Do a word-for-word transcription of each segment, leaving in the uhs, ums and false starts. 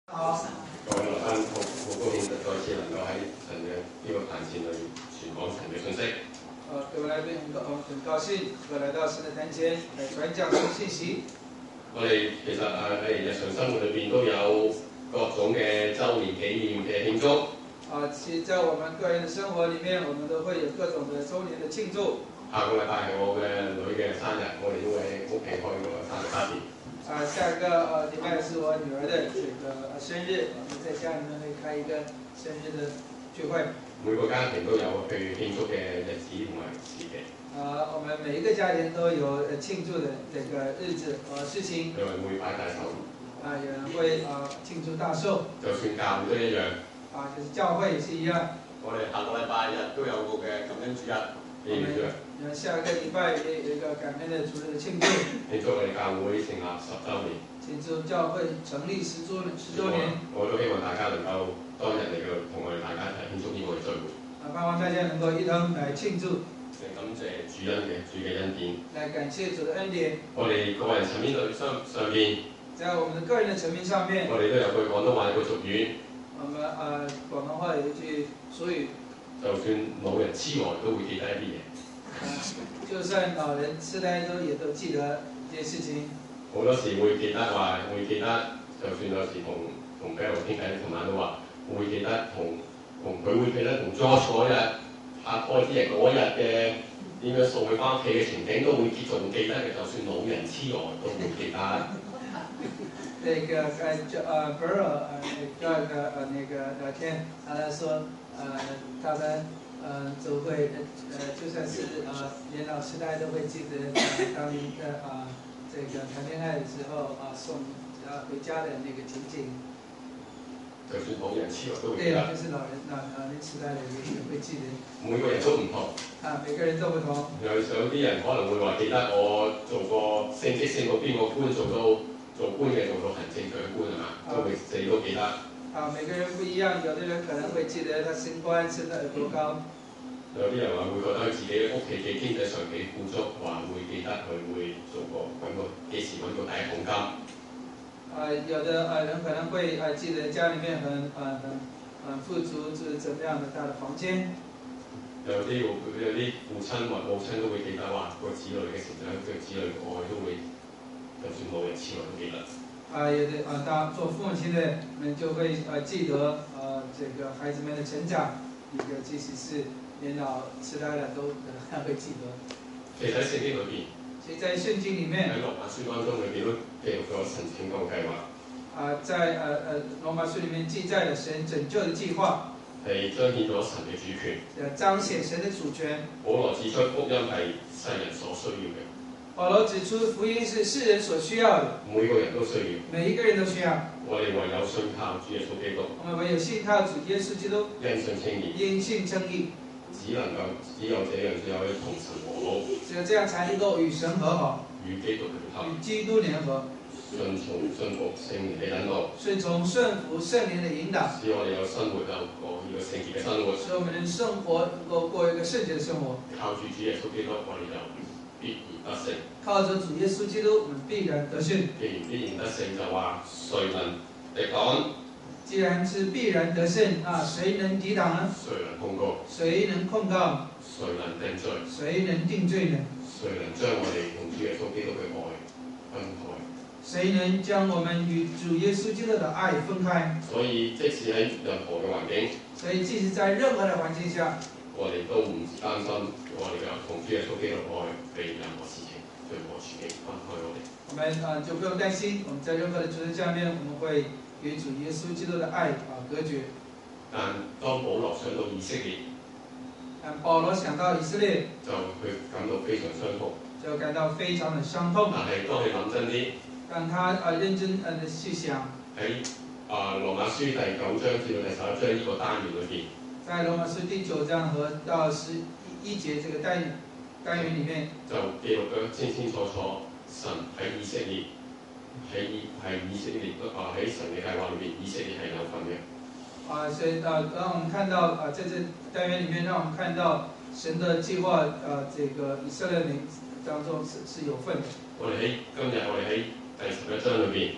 好， 各位來賓，好好高興再次能夠喺神嘅呢個壇前裏傳講神嘅信息。 呃，各位來賓，很高很高興能夠來到神嘅壇前嚟傳講神信息。 我哋其實誒喺日常生活裏邊都有各種嘅週年紀念嘅慶祝。 啊，其實在我們個人嘅生活裡面，我們都會有各種嘅週年嘅慶祝。 下個禮拜係我嘅女嘅生日，我哋都會喺屋企開個生日 party。 啊，下一個呃禮拜是我女兒的這個生日，我們在家裡面會開一個生日的聚會。 每個家庭都有去慶祝嘅日子同埋時期。 啊，我們每一個家庭都有慶祝的這個日子和事情。 有人會擺大壽。 啊，有人會啊慶祝大壽。 就算教會都一樣。 啊，就是教會也是一樣。 我哋下個禮拜日都有個嘅感恩主日。 我們下個禮拜也有一個感恩的主日的慶祝。慶祝我哋教會成立十週年。 慶祝教會成立十週十週年。 我都希望大家能夠當日嚟到同我哋大家一齊慶祝呢個嘅聚會。 啊，盼望大家能夠一同來慶祝。 嚟感謝主恩嘅主嘅恩典。 來感謝主的恩典。 我哋個人層面裏上上邊。 在我們的個人的層面上面。 我哋都有句廣東話一個俗語。 我們啊廣東話有一句俗語。就算老人痴呆都會記得一啲嘢。 啊，就算老人痴呆都也都記得一些事情。 好多時會記得話，會記得，就算有時同同比如傾偈，琴晚都話會記得同同佢會記得同 George 嗰日拍拖之日嗰日嘅點樣送佢翻屋企嘅情景都會仲記得嘅，就算老人痴呆都會記得。 那個呃就呃 Burrow 呃第二個呃那個聊天，他說呃他們呃就會呃就算是呃年老痴呆都會記得呃當年的啊、呃、這個談戀愛的時候啊、呃、送呃回家的那個情景。 就算老人痴呆都會記得。 對啊，就是老人老老年痴呆的也也會記得。 每個人都唔同。啊， 每個人都不同。有有啲人可能會話記得我做過升職升到邊個官，做到。做官嘅做到行政長官係嘛，都會死都記得。 啊，每個人不一樣，有的人可能會記得他升官升得有多高。 有啲人話會覺得自己屋企嘅經濟上幾富足，話會記得佢會做過揾過幾時揾過第一桶金。 啊，有的啊人可能會啊記得家裡面很啊很很富足，是怎麼樣的大的房間。 有啲有啲父親或母親都會記得話個子女嘅成長，對子女嘅愛都會。就算老人痴呆都記得。 啊，有的啊，當做父母親的們就會啊記得啊這個孩子們的成長，一個即使是年老痴呆了都可能會記得。 其實喺聖經裏邊， 其實在聖經裡面喺羅馬書當中裏邊都記錄咗神拯救計劃。 啊，在呃呃羅馬書裡面記載了神拯救的計劃。係彰顯咗神嘅主權。 誒，彰顯神的主權。 保羅指出福音係世人所需要嘅。 保羅指出，福音是世人所需要的， 每個人都需要， 每一個人都需要。 我哋唯有信靠主耶穌基督， 我們唯有信靠主耶穌基督， 因信稱義， 因信稱義， 只能夠只有這樣，只有一同神和好， 只有這樣才能夠與神和好， 與基督聯合， 與基督聯合， 順從順服聖靈嘅引導， 順從順服聖靈的引導， 使我哋有生活有過呢個聖潔嘅生活， 使我們能生活能夠過一個聖潔的生活。 靠住主耶穌基督，我哋就必然得勝。 靠着主耶穌基督，我們必然得勝。 既然必然得勝，就話誰能抵擋？ 既然是必然得勝，啊，誰能抵擋呢？ 誰能控告？ 誰能控告？ 誰能定罪？ 誰能定罪呢？ 誰能將我哋同主耶穌基督嘅愛分開？ 誰能將我們與主耶穌基督的愛分開？ 所以即使喺任何嘅環境， 所以即使在任何的環境下， 我哋都唔擔心我哋嘅同主耶穌基督愛被任何事情、任何處境分開我哋。 我們啊就不用擔心，我們在任何的處境下面，我們會與主耶穌基督的愛啊隔絕。 但當保羅想到以色列， 但保羅想到以色列， 就佢感到非常傷痛， 就感到非常的傷痛。 但係當你諗真啲， 當他啊認真呃去想， 喺啊羅馬書第九章至到第十一章呢個單元裏邊。在羅馬書第九章和到十一節這個單單元裡面，就記錄得清清楚楚，神喺以色列，喺係以色列啊喺神嘅計劃裏邊，以色列係有份嘅。啊，所以啊，讓我們看到啊，在這單元裡面，讓我們看到神的計劃啊，這個以色列民當中是是有份的。我哋喺今日，我哋喺第十一章裏邊。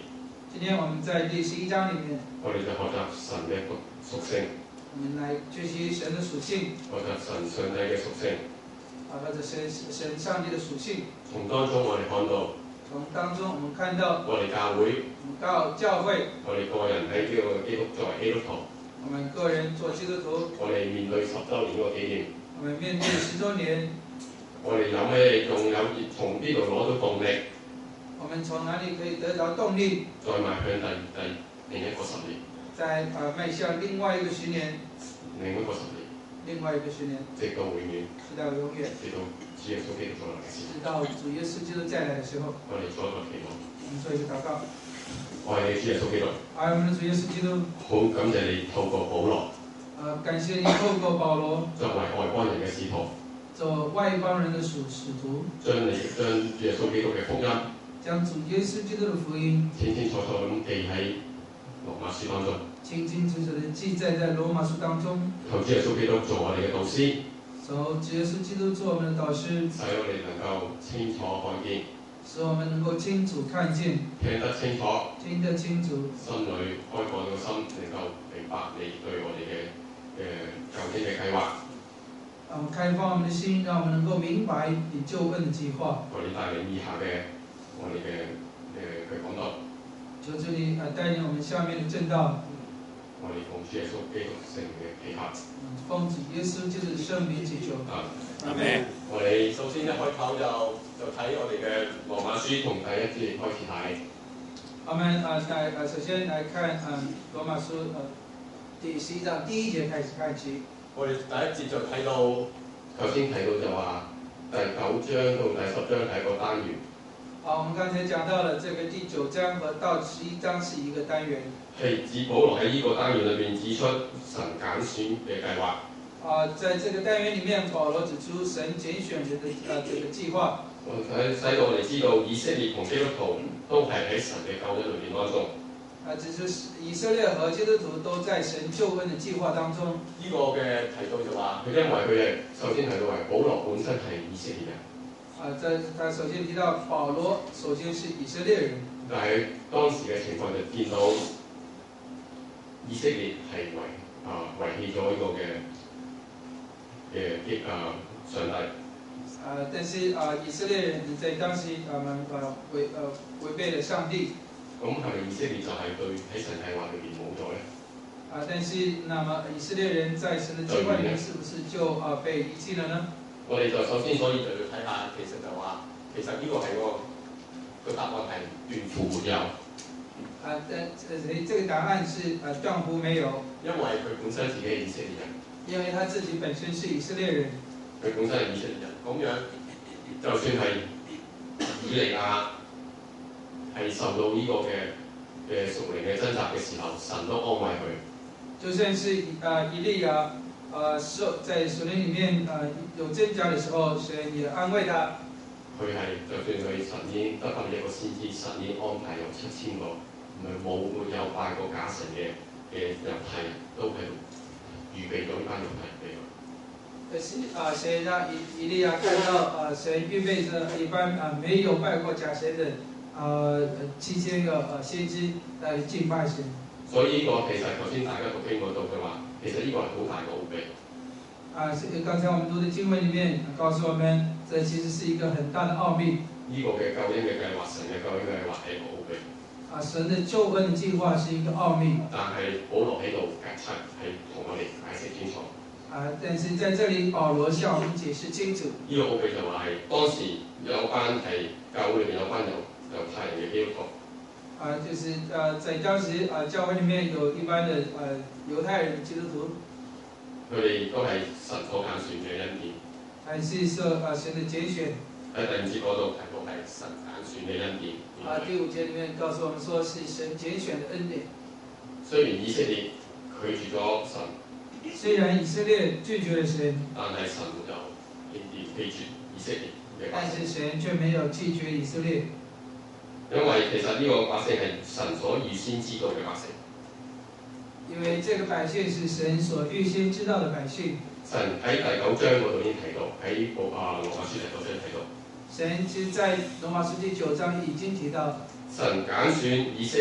今天我們在第十一章裡面， 我哋就學習神嘅屬性。 我們來學習神的屬性。 學習神上帝嘅屬性。 啊，或者神神上帝的屬性。 從當中我哋看到。 從當中我們看到。 我哋教會。 我們教教會。 我哋個人喺呢個基督作為基督徒。 我們個人做基督徒。 我哋面對十週年嗰個紀念。我們面對十週年。 我哋有咩仲有從邊度攞到動力？ 我們從哪裡可以得到動力？ 再邁向第第另一個十年。再啊邁向另外一個十年。 另一個十年。 另外一個十年。 直到永遠。 直到永遠。 直到主耶穌基督再來嘅時候。 直到主耶穌基督再來嘅時候。 我哋做一個祈禱。 我們做一個禱告。 我係主耶穌基督。 愛我們的主耶穌基督。 好感謝你透過保羅。 啊，感謝你透過保羅。 作為外邦人嘅使徒。 做外邦人的屬使徒。將你將主耶穌基督嘅福音。 將主耶穌基督的福音清清楚楚咁記喺羅馬書當中， 清清楚楚地記載在羅馬書當中。 求主耶穌基督做我哋嘅導師， 求主耶穌基督做我們的導師， 使我哋能夠清楚看見， 使我們能夠清楚看見， 聽得清楚， 聽得清楚， 心裏開闊個心，能夠明白你對我哋嘅誒救恩嘅計劃。 啊，開放我們的心，讓我們能夠明白你救恩的計劃。 我哋帶領以下嘅。我哋嘅誒嘅講道， 求主你啊帶領我們下面的正道。 我哋奉主耶穌基督聖名嘅祈求。 奉主耶穌基督聖名祈求。 啊，阿們。我哋首先一開頭就就睇我哋嘅羅馬書從第一節開始睇。 我們啊來啊首先來看啊羅馬書啊第十一章第一節開始看起。 我哋第一節就睇到頭先睇到就話第九章到第十章係個單元。 好，我們剛才講到了這個第九章和到十一章是一個單元。 係指保羅喺呢個單元裏邊指出神揀選嘅計劃。 啊，在這個單元裡面，保羅指出神揀選人的啊這個計劃。 我睇使到我哋知道以色列同基督徒都係喺神嘅救恩裏邊當中。 啊，指出以色列和基督徒都在神救恩的計劃當中。 呢個嘅提到就話，佢因為佢係首先提到係保羅本身係以色列人。 啊，在他首先提到保羅，首先是以色列人。 但係當時嘅情況就見到以色列係遺啊遺棄咗呢個嘅嘅嘅啊上帝。 啊，但是啊，以色列人在當時啊們啊違呃違背了上帝。 咁係咪以色列就係對喺神計劃裏邊冇咗咧？ 啊，但是那麼以色列人在神的計劃裡面是不是就啊被遺棄了呢？ 我哋就首先所以就要睇下，其實就話，其實呢個係個個答案係斷乎沒有。 啊，但誒，這個答案是啊斷乎沒有。 因為佢本身自己係以色列人。 因為他自己本身是以色列人。 佢本身係以色列人，咁樣就算係以利亞係受到呢個嘅嘅屬靈嘅掙扎嘅時候，神都安慰佢。就算是啊以利亞。呃，受在屬靈裡面，呃有掙扎的時候，神也安慰他。 佢係就算佢神已經得翻一個先知，神已經安排有七千個，唔係冇沒有拜過假神嘅嘅猶太人都喺度預備咗呢班猶太人俾佢。 可是啊，神讓以以利亞看到啊，神預備着一班啊沒有拜過假神的啊七千個啊先知來敬拜神。 所以呢個其實頭先大家讀經嗰度佢話。其實呢個係好大嘅奧秘。 啊，剛才我們讀的經文裡面告訴我們，這其實是一個很大的奧秘。 呢個嘅救恩嘅計劃，神嘅救恩嘅計劃係一個奧秘。 啊，神的救恩的計劃是一個奧秘。 但係保羅喺度解釋係同我哋解釋清楚。 啊，但是在這裡保羅向我們解釋清楚。 呢個奧秘就話係當時有班係教會裏面有班猶猶太人嘅基督徒。 啊，就是呃，在當時啊，教會裡面有一班的呃猶太人基督徒， 佢哋都係神所揀選嘅恩典。 還是說啊，神的揀選。 喺第五節嗰度提到係神揀選嘅恩典。 啊，第五節裡面告訴我們說是神揀選的恩典。 雖然以色列拒絕咗神， 雖然以色列拒絕了神， 但係神就仍然棄絕以色列嘅百姓。 但是神卻沒有拒絕以色列。 因為其實呢個百姓係神所預先知道嘅百姓。 因為這個百姓是神所預先知道的百姓。 神喺第九章嗰度已經提到，喺部啊羅馬書第九章提到。 神其實在羅馬書第九章已經提到。 神揀選以色列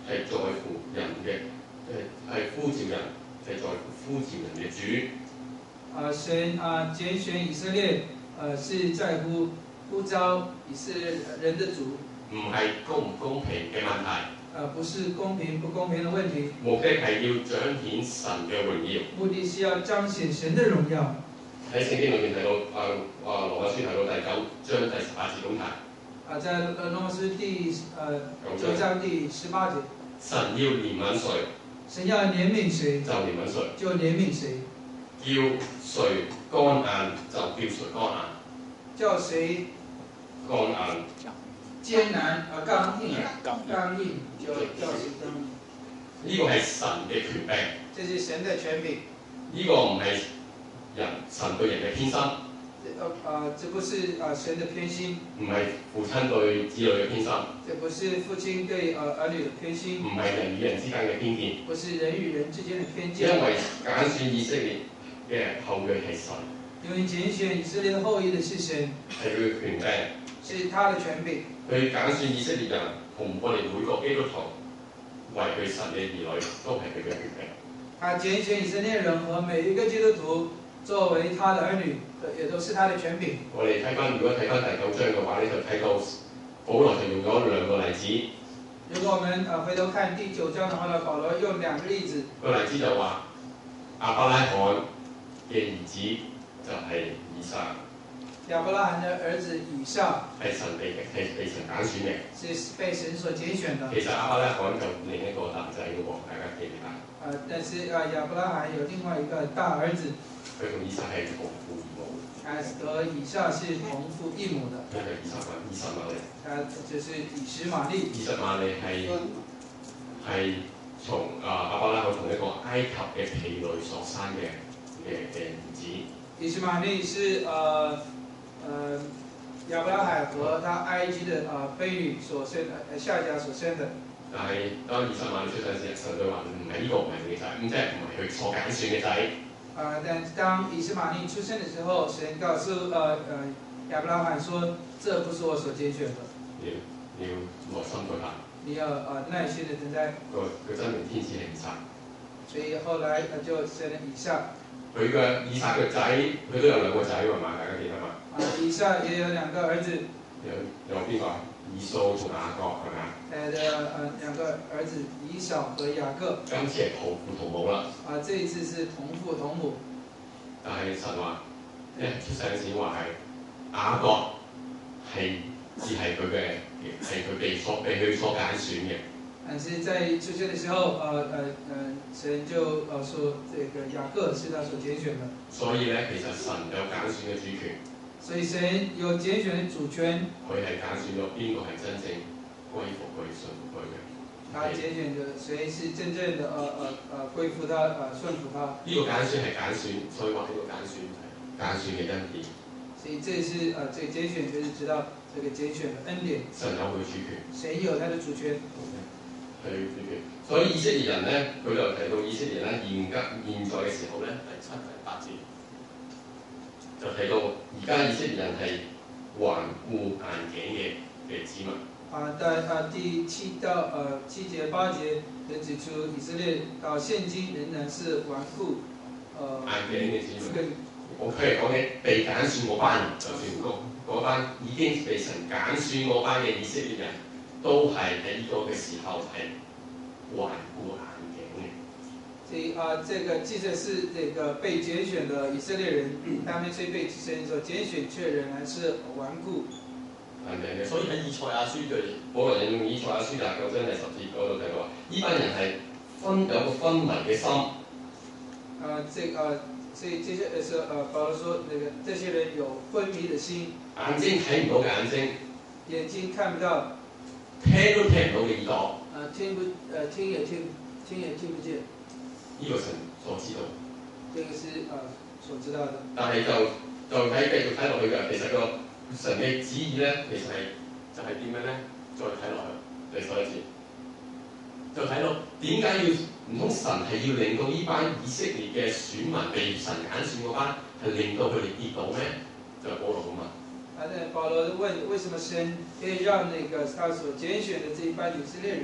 係在乎人嘅，誒係呼召人，係在乎呼召人嘅主。 啊，神啊揀選以色列，呃是在乎呼召以色列人的主。 唔係公唔公平嘅問題。 呃，不是公平不公平的問題。 目的係要彰顯神嘅榮耀。 目的是要彰顯神的榮耀。 喺聖經裏面睇到，啊啊羅馬書睇到第九章第十八節咁提。 啊，在羅馬書第呃九章第十八節。 神要憐憫誰？ 神要憐憫誰？ 就憐憫誰？ 就憐憫誰？ 叫誰剛硬就叫誰剛硬。 叫誰剛硬？ 艱難啊，剛硬啊，剛硬就叫誰剛硬。 呢個係神嘅權柄。 這是神的權柄。 呢個唔係人神對人嘅偏心。 呃啊，這不是啊神的偏心。 唔係父親對子女嘅偏心。 這不是父親對呃兒女的偏心。 唔係人與人之間嘅偏見。 不是人與人之間的偏見。 因為揀選以色列嘅後裔係神。 因為揀選以色列的後裔的是神。 係佢嘅權柄。 是他的權柄。 佢揀選以色列人同我哋每個基督徒為佢神嘅兒女，都係佢嘅權柄。 他揀選以色列人和每一個基督徒作為他的兒女，也都是他的權柄。 我哋睇翻，如果睇翻第九章嘅話，你就睇到保羅就用咗兩個例子。 如果我們呃回頭看第九章的話呢，保羅用兩個例子。個例子就話亞伯拉罕嘅兒子就係以撒。 亞伯拉罕的兒子以撒係神被係被神揀選嘅， 是被神所揀選的。 其實亞伯拉罕就另一個男仔嘅喎，大家記唔記得？ 啊，但是啊，亞伯拉罕有另外一個大兒子。 佢同以撒係同父異母。 他和以撒是同父異母的。 佢係以實瑪以實瑪利。 他就是以實瑪利。 以實瑪利係係從啊亞伯拉罕從一個埃及嘅婢女所生嘅嘅嘅兒子。 以實瑪利是呃。呃，亞伯拉罕和他埃及的呃婢女所生的，夏甲所生的。 但係當以實瑪利出世時，神對話唔係呢個唔係佢嘅仔，咁即係唔係佢所揀選嘅仔。 啊，但當以實瑪利出生的時候，神告訴呃呃亞伯拉罕說：這不是我所揀選的。 你你要耐心對待。你要呃耐心的等待。 佢佢真命天子係以撒。 所以後來呃就生了以撒。 佢嘅以撒嘅仔，佢都有兩個仔喎嘛，大家記得嘛？ 啊，以撒也有兩個兒子。 有有邊個？以掃同雅各係咪啊？誒的呃兩個兒子以掃和雅各。 今次係同父同母啦。 啊，這一次是同父同母。 但係神話，一出世嗰時話係雅各係只係佢嘅，係佢被所被佢所揀選嘅。 但是在出生的時候，呃呃呃，神就呃說，這個雅各是他所揀選的。所以咧，其實神有揀選嘅主權。所以神有揀選嘅主權。佢係揀選咗邊個係真正歸服佢、順服佢嘅。他揀選的誰是真正的呃呃呃歸服他、呃順服他。呢個揀選係揀選，所以話呢個揀選係揀選嘅恩典。所以這是呃這個揀選就是知道這個揀選的恩典。神有佢主權。神有他的主權。係主權。所以以色列人咧，佢就提到以色列人咧，現今現在嘅時候咧，第七第八節就提到而家以色列人係頑固硬頸嘅嘅子民。啊，在啊第七到呃七節八節就指出以色列到現今仍然是頑固呃硬頸嘅子民。我譬如講起被揀選嗰班人，就算嗰嗰班已經被神揀選嗰班嘅以色列人，都係喺呢個嘅時候係頑固硬頸嘅。所以啊，這個即使是這個被揀選的以色列人，他們雖被神所揀選，卻仍然是頑固硬頸嘅。所以喺以賽亞書嘅保羅引用以賽亞書廿九章第十節嗰度提到話，呢班人係昏有個昏迷嘅心。啊，這啊。所以接下來是呃，保羅說那個這些人有昏迷的心，眼睛睇唔到嘅眼睛，眼睛看不到，聽都聽唔到嘅耳朵，啊聽不呃聽也聽聽也聽不見，呢個神所知道，這個是呃所知道的。但係就就睇繼續睇落去嘅，其實個神嘅旨意咧，其實係就係點樣咧？再睇落去，第十一節，就睇到點解要？唔通神係要令到呢班以色列嘅選民被神揀選嗰班，係令到佢哋跌倒咩？就係保羅咁問。啊，對，保羅問：為什麼神可以讓那個他所揀選的這一班以色列人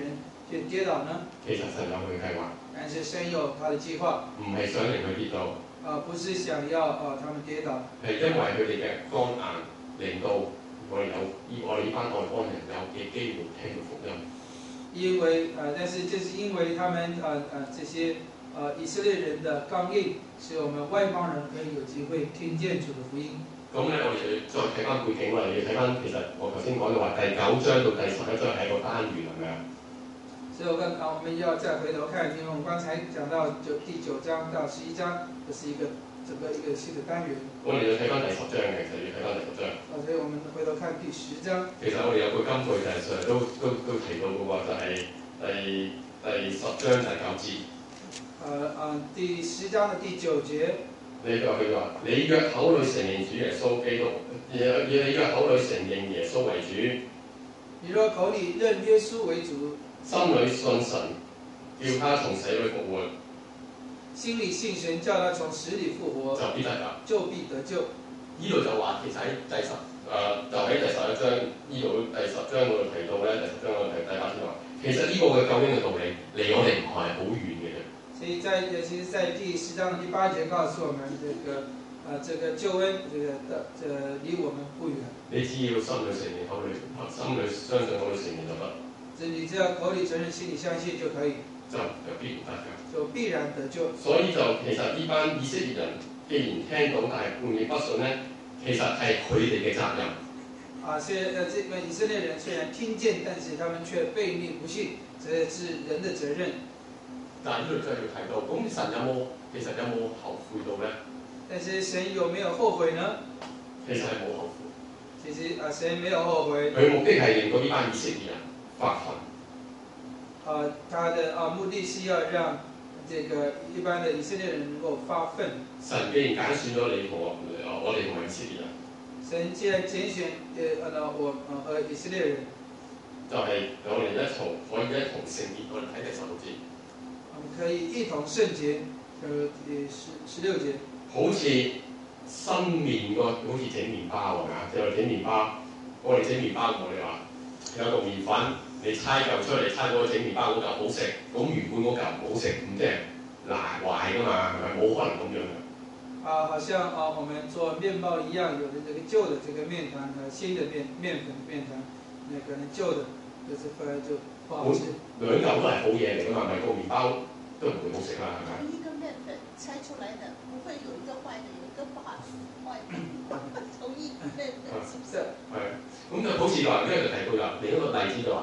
跌跌倒呢？ 其實神有佢嘅計劃， 但是神有他的計劃， 唔係想令佢跌倒， 啊，不是想要啊他們跌倒， 係因為佢哋嘅剛硬，令到我哋有我哋呢班外邦人有嘅機會聽到福音。 因為啊，但是就是因為他們啊啊這些啊以色列人的剛硬，使我們外邦人可以有機會聽見主的福音。 咁咧，我哋就要再睇翻背景，我哋要睇翻其實我頭先講到話第九章到第十一章係一個單元，係咪啊？ 所以我剛啊，我們要再回頭看，因為我們剛才講到就第九章到十一章，這是一個整個一個新的單元。 我哋要睇翻第十章嘅，其實要睇翻第十章。 啊，所以我們回頭看第十章。 其實我哋有個金句就係上都都都提到嘅喎，就係、是、第第十章第九節。 誒啊，第十章嘅第九節。 你就佢話：你若口裏承認主耶穌基督，你若口裏承認耶穌為主， 你若口裏認耶穌為主， 心裏信神，叫他從死裏復活， 心裏信神，叫他從死裏復活， 就必得救。 就必得救。 呢度就話其實喺第十誒、呃，就喺第十一章呢度第十章嗰度提到咧，第十章嗰度提第八節話，其實呢個嘅救恩嘅道理離我哋唔係好遠嘅啫。 所以在其實，在第十章的第八節告訴我們，這個啊，這個救恩，這個的，這個、離我們不遠。你只要心裏承認，口裏心裏相信，口裏承認就得。就你只要口裏承認，心裏相信就可以。就就必然得救。就必然得救。所以就其實呢班以色列人，既然聽到但係背逆不信咧，其實係佢哋嘅責任。啊，雖然這個以色列人雖然聽見，但是他們卻背逆不信，這是人的責任。但係呢度真係要提到，咁神有冇其實有冇後悔到咧？但是神有沒有後悔呢？其實係冇後悔。其實啊，神沒有後悔。佢目的係令到呢班以色列人發憤。啊，他的啊目的是要讓這個一般的以色列人能夠發憤。神既然揀選咗你同我，我哋同埋以色列人。神既然揀選誒啊我啊和以色列人，就係我哋一同可以一同聖潔。我哋睇第十六節。可以一同聖潔，呃，十十六節。好似新麵個，好似整麵包係嘛？就係整麵包，我哋整麵包，我哋話有個麵粉，你猜嚿出嚟，猜嗰個整麵包嗰嚿好食，咁原本嗰嚿唔好食，咁即係爛壞㗎嘛，係咪？冇可能咁樣嘅。啊，好像啊，我們做麵包一樣，有的這個舊的這個麵團和新的麵麵粉麵團，那可能舊的，就是後來就不好吃。兩嚿都係好嘢嚟㗎嘛，咪個麵包。都唔會好食啦，係咪？同一個麵粉猜出來的，不會有一個壞的，有一個不好壞的。同一麵粉，是不是？係。咁就好似話，因為就提到啦，另一個例子就話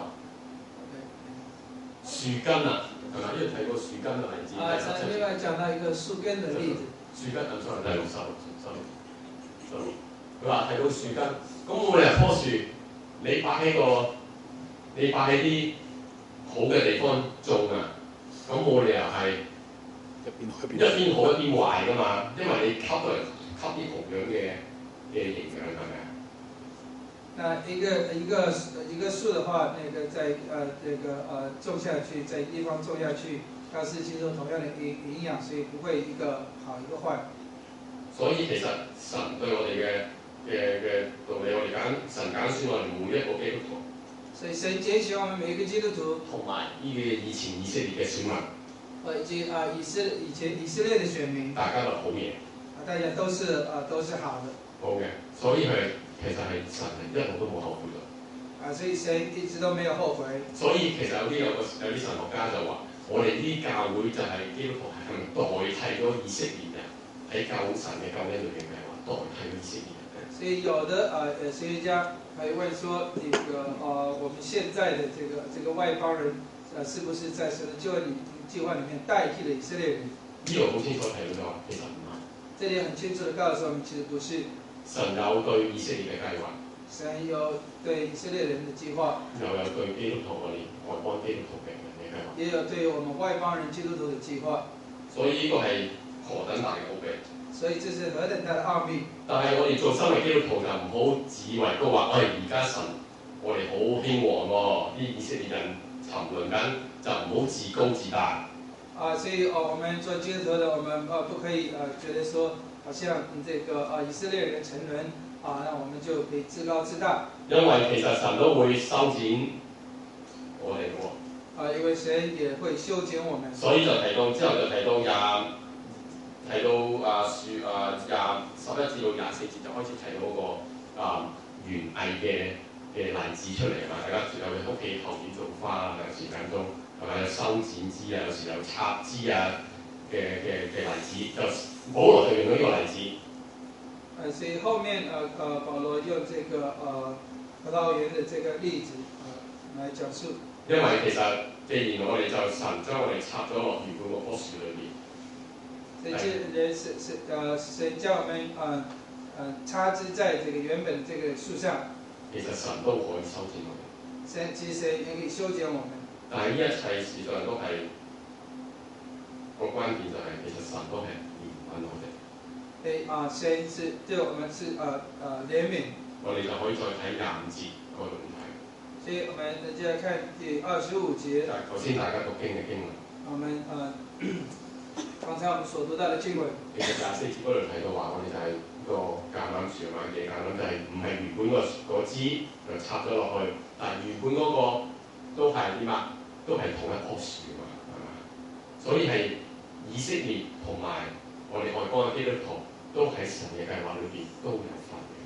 樹根啊，係咪？因為提過樹根嘅例子。啊，另外講到一個樹根嘅例子。樹根咁出嚟，第六十六十六十六。佢話提到樹根，咁我哋棵樹，你擺喺個，你擺喺啲好嘅地方種啊。咁我哋又係一邊好一邊壞㗎嘛，因為你吸嚟吸啲同樣嘅嘅營養係咪啊？那一個一個一個樹的話，那個在呃這個呃種下去，在地方種下去，它是吸收同樣的營營養，所以不會一個好一個壞。所以其實神對我哋嘅嘅嘅道理，我哋揀神揀選我哋每一個基督徒。所以神揀選我們每一個基督徒，同埋呢個以前以色列嘅選民，以及啊以色以前以色列嘅選民，大家都好嘢，大家都是啊都是好的，好嘅，所以係其實係神一路都冇後悔嘅，啊所以神一直都沒有後悔。所以其實有啲有個有啲神學家就話，我哋啲教會就係基督徒係咪代替咗以色列人喺救神嘅救恩裏邊嘅話，代替咗以色列人。所以有的啊呃神學家還問說，這個呃我們現在的這個這個外邦人，呃是不是在神的救恩計劃裡面代替了以色列人？呢度好清楚提到咗，其實唔係。這裡很清楚地告訴我們，其實不是。神有對以色列嘅計劃。神有對以色列人的計劃。又有對基督徒我哋外邦基督徒嘅人嘅計劃。也有對我們外邦人基督徒嘅計劃。所以呢個係何等大嘅奧秘！所以這是何等大的奧秘。但係我哋做新嘅基督徒就唔好自以為高話，我哋而家神，我哋好興旺喎，啲以色列人沉淪緊，就唔好自高自大。啊，所以哦，我們做基督徒的，我們啊不可以啊覺得說，好像這個啊以色列人沉淪啊，那我們就可以自高自大。因為其實神都會修剪我哋嘅喎。 啊，因為神也會修剪我們。 所以就提到之後就提到廿提到啊樹啊廿十一至到廿四節就開始提到嗰、那個啊園藝嘅嘅例子出嚟啊嘛，大家有喺屋企後邊種花啊，有時間中係咪有修剪枝啊，有時有插枝啊嘅嘅嘅例子，就保羅就用咗呢個例子。 呃，所以後面呃呃保羅用這個呃葡萄園的這個例子呃來講述。 因為其實既然我哋就神將我哋插咗落原本嗰棵樹裏邊， 所以這人是是呃神將我們呃呃插枝在這個原本這個樹上。 其實神都可以修剪我哋。 神其實也可以修剪我們。 但係呢一切事上都係個關鍵就係、是、其實神都係憐憫我哋。 對啊，神是對我們是呃呃憐憫。 我哋就可以再睇廿五節嗰個問題。 所以我們再來看第二十五節。 就係頭先大家讀經嘅經文。 我們呃剛才我們所讀到的經文。 其實廿四節嗰度睇到話，我哋就係個橄欖樹啊嘛，嘅橄欖就係唔係原本個嗰枝就插咗落去，但係原本嗰個都係點啊？都係同一棵樹啊嘛，係嘛？所以係以色列同埋我哋外邦嘅基督徒都喺神嘅計劃裏邊都有份嘅。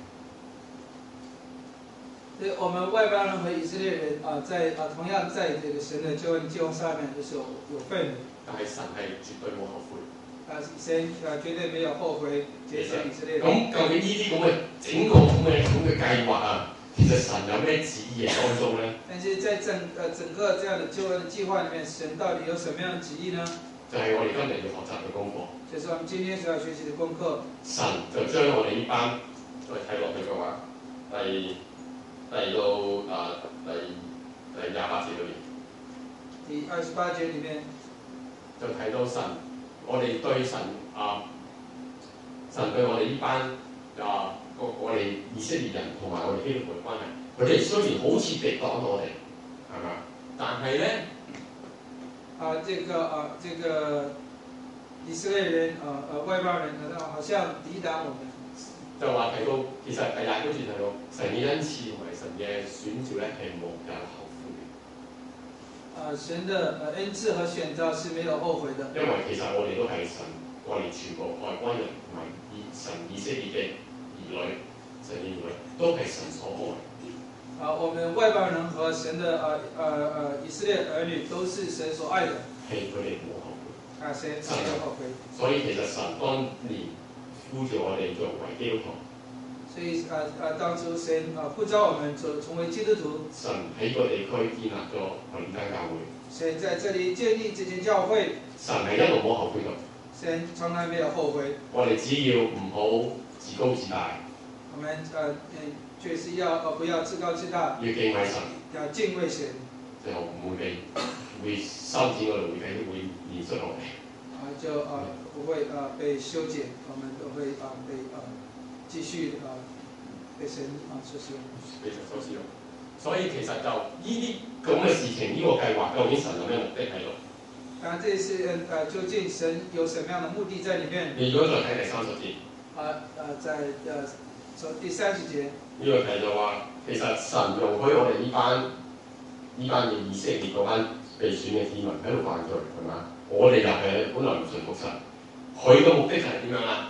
所以我們外邦人和以色列人啊，在啊同樣在這個神的救恩計劃上面都是有有份的。但係神係絕對冇後悔。啊，神啊絕對沒有後悔接受以色列人。 咁究竟呢啲咁嘅整個咁嘅咁嘅計劃啊，其實神有咩旨意喺當中咧？ 但是在整呃整個這樣的救恩的計劃裡面，神到底有什麼樣的旨意呢？ 就係我哋今日要學習嘅功課。 就是我們今天所要學習的功課。 神就將我哋呢班再睇落去嘅話，第第到啊第第廿八節裏邊。 第二十八節裡面就睇到神，我哋對神啊，神對我哋呢班啊個我哋以色列人同埋我哋基督徒嘅關係，佢哋雖然好似敵擋我哋，係嘛？但係咧啊，這個啊，這個以色列人啊啊外邦人呢，好像抵擋我們。 就話提到其實第廿九節提到神嘅恩賜同埋神嘅選召咧係冇有後悔嘅。 啊，神的呃恩賜和選召是沒有後悔的。 因為其實我哋都係神，我哋全部外邦人同埋以神以色列嘅兒女，神嘅兒女都係神所愛。 啊，我們外邦人和神的呃呃呃以色列兒女都是神所愛的。 係佢哋冇後悔。 啊，神沒有後悔。 所以其實神當年呼召我哋作為基督徒。 所以啊啊，當初神啊呼召我們做成為基督徒。 神喺個地區建立咗我哋間教會。 神在這裡建立這間教會。 神係一路冇後悔到。 神從來沒有後悔。 我哋只要唔好自高自大。 我們呃嗯，就是要呃不要自高自大。 要敬畏神。 要敬畏神。 就唔會被會修剪嗰度會繼續會延續落嚟。 啊，就啊不會啊被修剪，我們都會啊被啊繼續啊被神啊所使用。 被神所使用。所以其實就呢啲咁嘅事情，呢、這個計劃究竟神有咩目的喺度？ 啊，這是呃究竟神有什麼樣的目的在裡面？ 你如果再睇第三十節。 啊呃在呃從第三十節。 呢個題就話，其實神容許我哋呢班呢班嘅以色列嗰班被選嘅子民喺度犯罪，係嘛？我哋又係本來唔順服神，佢嘅目的係點樣啊？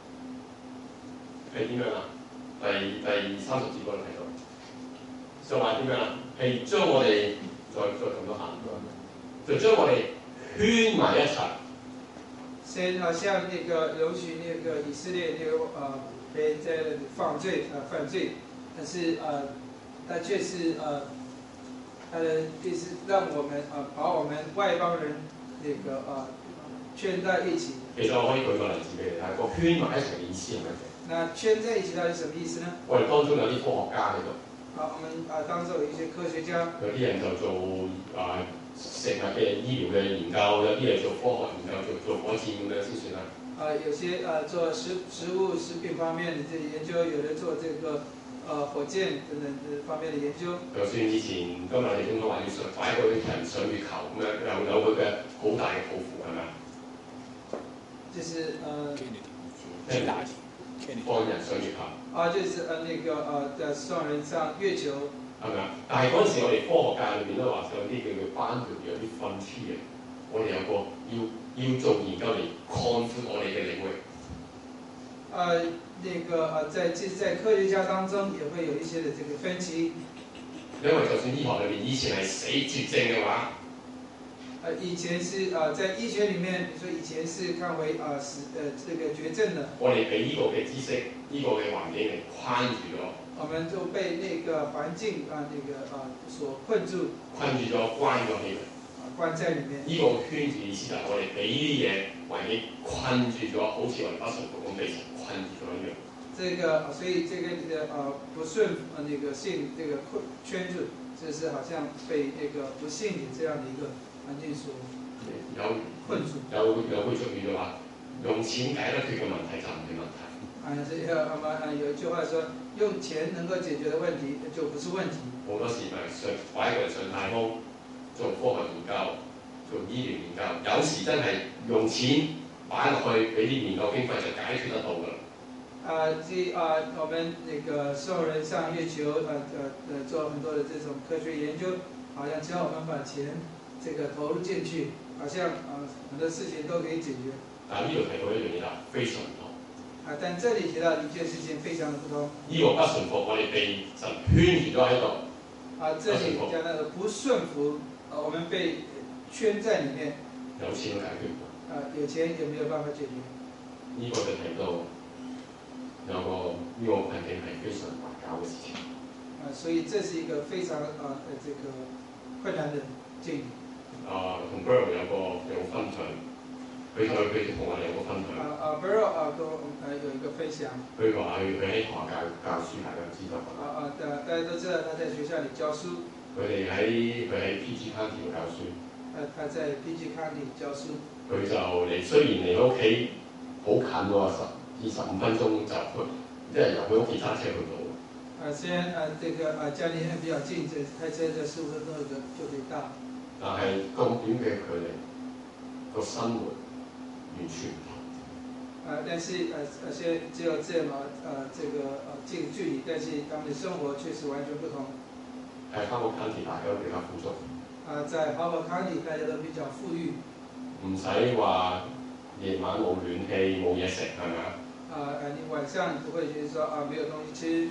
係點樣啊？第第三十節嗰度睇到，就話點樣啊？係將我哋再再咁多行，就將我哋圈埋一齊。 先好像那個容許那個以色列那個呃人在犯罪呃犯罪，但是呃，但卻是呃，他的意思讓我們呃把我們外邦人那個呃圈在一起。其實我可以舉個例子俾你睇，個圈埋一齊嘅意思係乜嘢？那圈在一起到底什麼意思呢？ 我哋當中有啲科學家喺度。 啊，我們啊當中有一些科學家。 有啲人就做啊食物嘅醫療嘅研究，有啲係做科學研究，做做火箭咁樣先算啦。 啊，有些啊做食食物食品方面的這研究，有人做這個呃火箭等等這方面的研究。就算以前今日我哋總統話要上擺個人上月球咁樣，有有佢嘅好大嘅抱負係咪啊？就是呃。 咩大？放人上月球。 啊，就是呃那個呃的送人上月球。 係咪啊？但係嗰陣時我哋科學界裏邊都話有啲叫做班條有啲分支嘅，我哋有個要要做研究嚟擴闊我哋嘅領域。 呃，那個呃，在即在科學家當中也會有一些的這個分歧。 因為就算醫學裏面以前係死絕症嘅話， 呃，以前是呃，在醫學裡面，比如說以前是看為呃死呃這個絕症的。 我哋俾呢個嘅知識、呢、這個嘅環境嚟框住咗。 我們就被那個環境啊，那個啊所困住。困住咗， 關咗起嚟。 啊，關在裡面。呢個圈子意思就係我哋俾呢啲嘢環境困住咗，好似我哋不順服咁被神困住咗一樣。這個，所以這個呃不順呃那個性這個困圈住，就是好像被那個不幸的這樣的一個環境所有困住。 有有會出現嘅話，用錢解決嘅問題就唔係問題。 啊，這個啊嘛啊有一句話說，用錢能夠解決的問題就不是問題。 好多時咪上擺個人上太空做科學研究、做醫療研究，有時真係用錢擺落去俾啲研究經費就解決得到㗎啦。 啊，即啊，我們那個送人上月球，呃呃呃，做很多的這種科學研究，好像只要我們把錢這個投入進去，好像啊很多事情都可以解決。 但呢度提到一樣嘢啦，非常唔同。 啊，但這裡提到一件事情非常的不同。 呢個不順服，我哋被神圈住咗喺度。 啊，這裡講到的不順服，啊，我們被圈在裡面。 有錢都解決唔到。 啊，有錢也沒有辦法解決。 呢個就提到有個呢、這個環境係非常難搞嘅事情。 啊，所以這是一個非常啊呃這個困難的境遇。 啊，同 Beryl 有個有個分享。佢佢佢同我哋有個分享。啊啊 Beryl 啊，跟我誒有一個分享。佢話佢佢喺學校教教書，大家知道。 啊啊，大大家都知道他在學校裡教書。佢哋喺佢喺 P G County 度教書。 啊，他在 P G County 教書。 佢就離雖然離屋企好近喎，十二十五分鐘就去，即係由佢屋企揸車去到。 啊，雖然啊，這個啊家離比較近，就開車就十五分鐘就就可以到。 但係咁短嘅距離，個生活完全唔同。 啊，但是呃呃，雖只有這麼呃這個呃近距離，但是他們的生活確實完全不同。 喺哈佛 County 大家都比較富足。 啊，在哈佛 County 大家都比較富裕。唔使話夜晚冇暖氣冇嘢食，係咪啊？ 啊啊！你晚上不會覺得說啊沒有東西吃。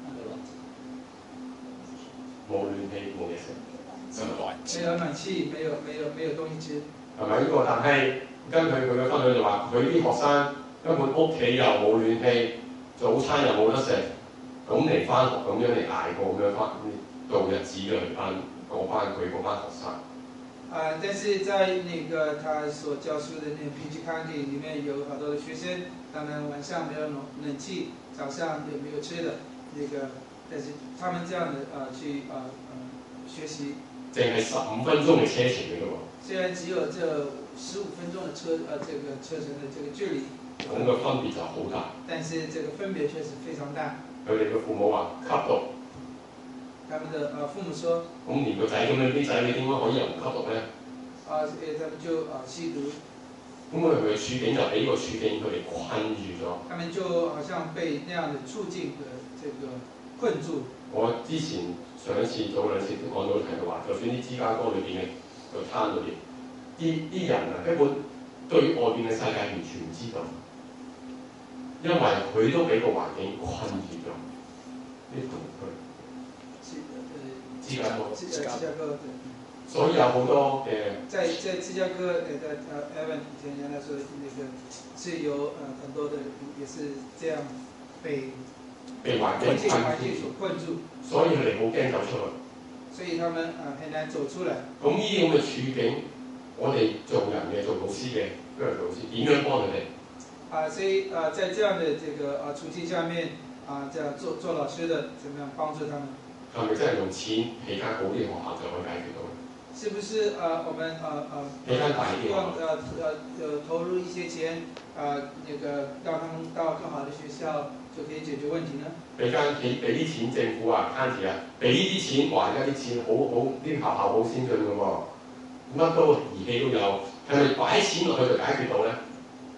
冇暖氣冇嘢食。 沒有暖氣，沒有沒有沒有東西吃。係咪呢個？但係跟佢佢嘅分享就話，佢啲學生根本屋企又冇暖氣，早餐又冇得食，咁嚟翻學咁樣嚟捱過咁樣翻度日子嘅嚟翻嗰班佢嗰班學生。 啊，但是在那個他所教書的那個 P G County 裡面有好多的學生，他們晚上沒有冷冷氣，早上也沒有吃的，那個，但是他們這樣的啊去啊啊學習。淨係十五分鐘嘅車程嘅喎。雖然只有這十五分鐘的車，呃，這個車程的這個距離。 咁嘅分別就好大。 但是這個分別確實非常大。 佢哋嘅父母話吸毒。 他們的呃父母說。 咁連個仔咁樣啲仔，你點解可以又唔吸毒咧？ 啊，誒，他們就啊吸毒。 咁佢哋嘅處境就俾個處境佢哋困住咗。他們就好像被那樣的處境嘅這個困住。 我之前上一次早兩次都講到提到話，就算啲芝加哥裏邊嘅個攤裏邊，啲啲人啊根本對外邊嘅世界完全唔知道，因為佢都俾個環境困住咗。呢同佢芝加哥，芝加哥，所以有好多嘅。在在芝加哥，誒的呃 Evan 以前原來說那個是有呃很多的也是這樣被。 被環境環境所困住， 所以佢哋好驚走出去。 所以他們啊很難走出來。 咁呢啲咁嘅處境，我哋做人嘅、做老師嘅，都係老師點樣幫佢哋？ 啊，所以啊，在這樣的這個啊處境下面，啊，這樣做做老師的，怎麼樣幫助他們？ 係咪真係用錢起間好啲學校就可以解決到？ 是不是啊？我們啊啊， 起間大啲學校， 用呃呃呃投入一些錢，啊，那個讓他們到更好的學校。就可以解決問題呢？ 俾間俾俾啲錢政府啊，county啊，俾啲錢，話而家啲錢好好，啲學校好先進嘅喎，乜都儀器都有，係咪擺錢落去就解決到咧？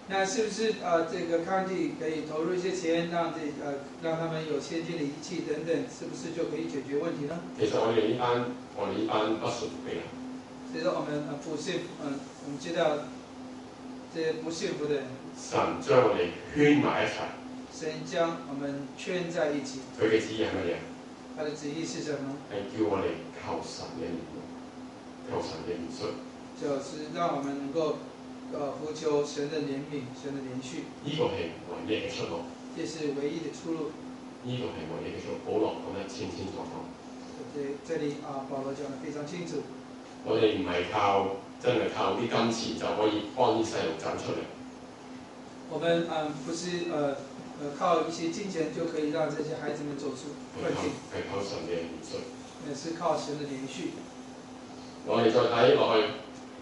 那是不是呃这个康体可以投入一些錢，讓這呃讓他們有先進的儀器等等，是不是就可以解決問題呢？ 其實我哋呢班我哋呢班不順嘅人， 所以說我們呃不幸嗯，我們知道這些不幸福的人， 神將我哋圈埋一齊。 神將我們圈在一起。 佢嘅旨意係乜嘢？ 他的旨意是什麼？ 係叫我哋求神嘅憐憫，求神嘅憐恤。 就是讓我們能夠呃呼求神的憐憫，神的憐恤。 呢個係唯一嘅出路。 這是唯一的出路。 呢個係唯一嘅出路。保羅講得清清楚楚。 對，這裡啊，保羅講得非常清楚。 我哋唔係靠真係靠啲金錢就可以幫啲細路走出嚟。 我們嗯，不是呃呃靠一些金錢就可以讓這些孩子們走出困境。 係靠神嘅憐恤。 也是靠神的憐恤。 我哋再睇落去，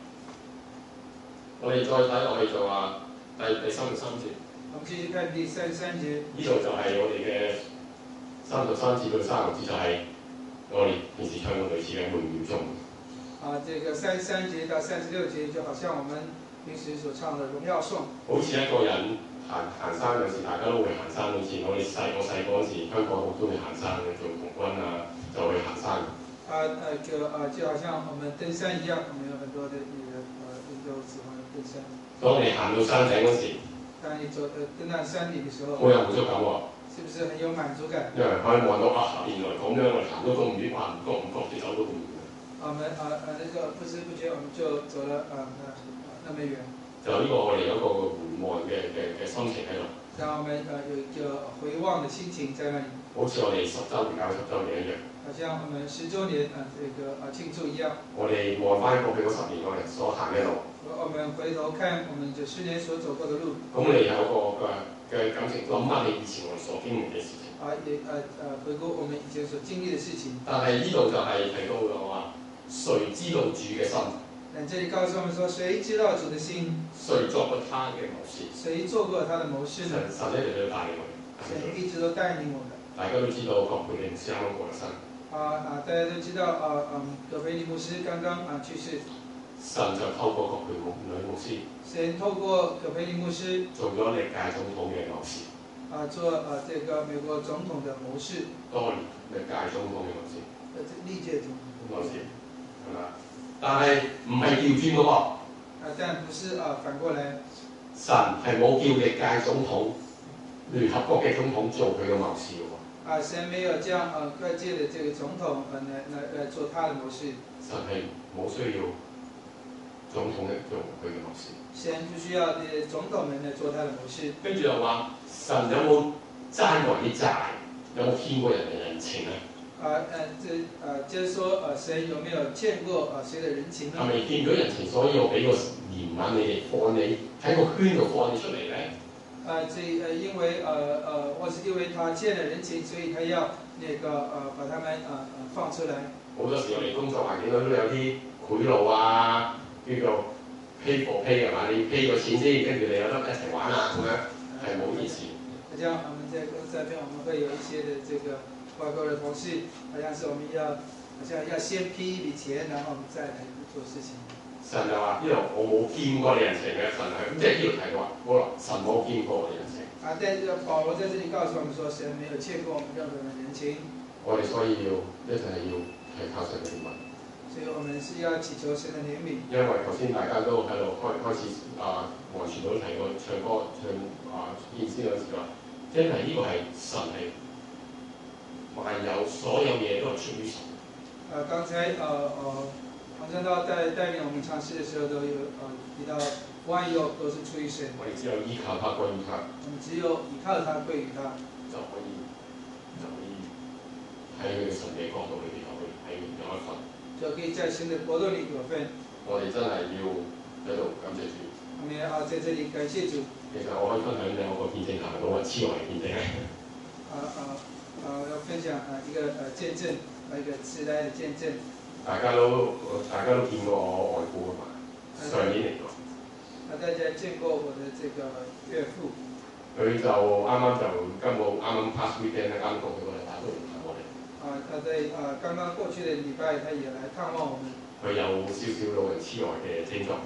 我哋再睇落去就話第第三十三節。 我們繼續看第三十三節。呢度就係我哋嘅三十三節到三十六節，就係我哋平時唱過類似嘅榮耀頌。啊， 這個三十三節到三十六節，就好像我們平時所唱的榮耀頌。 好似一個人行行山，有時大家都會行山。好似我哋細我細個嗰時，香港好中意行山嘅，做童軍啊，就去行山。 啊呃就啊就好像我們登山一樣，我們有很多的那個呃人都喜歡登山。 當你行到山頂嗰時， 當你走呃登到山頂嘅時候， 好有滿足感喎。 是不是很有滿足感？ 因為可以望到啊，原來咁樣我行到咁遠，哇唔覺唔覺地走到咁遠。 我們啊啊那個不知不覺我們就走了啊那那麼遠。就呢個我哋有一個回望嘅嘅嘅心情喺度。 讓我們呃有一個回望的心情在那裡。 好似我哋十週年搞十週年一樣。 好像我們十週年啊這個啊慶祝一樣。 我哋望翻過去嗰十年我哋所行嘅路。 我們回頭看我們這十年所走過的路。 咁你有個嘅嘅感情，諗翻你以前我哋所經歷嘅事情。 啊也呃呃回顧我們以前所經歷的事情。 但係呢度就係提到嘅話，誰知道主嘅心？ 但這裡告訴我們說，誰知道主的心？ 誰作過他嘅謀士？ 誰做過他的謀士呢？ 神一直都帶領我哋。 神一直都帶領我們。 大家都知道葛培理牧師啱啱過咗身。 啊啊！大家都知道啊嗯，葛培理牧師剛剛啊去世。 神就透過葛培理牧師。 神透過葛培理牧師做咗歷屆總統嘅謀士。 啊，做啊這個美國總統的謀士。 多年歷屆總統嘅謀士。 呃，歷屆總統。 謀士係嘛？但係唔係調轉嘅喎。 啊，但不是啊，反過來。 神係冇叫歷屆總統、聯合國嘅總統做佢嘅謀士嘅喎。 啊，神沒有將啊各界的這個總統啊來來來做他的謀士。 神係冇需要總統咧做佢嘅謀士。 神不需要啲總統們嚟做他的謀士。跟住又話神有冇爭過人啲債？有冇欠過人嘅人情咧？ 啊誒，這啊，就是說啊，神有沒有欠過啊誰的人情呢？ 係咪欠咗人情，所以我俾個憐憫你哋放你喺個圈度放你出嚟咧？ 啊，這呃因為呃呃，或是因為他欠了人情，所以他要那個呃把他們啊啊放出來。 好多時我哋工作環境都有啲賄賂啊，叫做 pay for pay 係嘛？你 pay 個錢先，跟住你有得一齊玩啊咁樣，係冇意思。 好像我們在公司那邊，我們會有一些的這個外國的同事，好像是我們要好像要先批一筆錢，然後我們再來做事情。 神就話：呢度我冇欠過你人情嘅，神係咁，即係呢度提到話，好啦，神冇欠過我哋人情。啊，但係保羅在這裡告訴我們說，神沒有欠過我們任何人人情。我哋所以要一定係要係靠神嘅憐憫。所以我們是要祈求神的憐憫。因為頭先大家都喺度開開始啊，黃傳道都提過唱歌唱啊獻詩嗰時話，真係呢個係神係萬有所有嘢都係出於神。啊，剛才呃呃。黃傳道帶帶領我們唱詩的時候，都有呃提到萬有都是出於神。我哋只有依靠他，歸於他。我們只有依靠他，歸於他，就可以就可以喺佢嘅神嘅國度裏邊，可以喺有一份。就可以在神嘅國度裏有份。我哋真係要喺度感謝主。我們啊，在這裡感謝主。其實我可以分享兩個見證，係咪都係超為見證？啊啊啊！要分享啊一個呃見證，啊一個時代嘅見證。大家都大家都見過我外父啊嘛，上年嚟講。啊，大家見過我的這個岳父。佢就啱啱就今個啱啱 past weekend 咧，啱過去過嚟打過嚟探我哋。啊，他在啊剛剛過去的禮拜，他也來探望我們。佢有少少老人痴呆嘅症狀。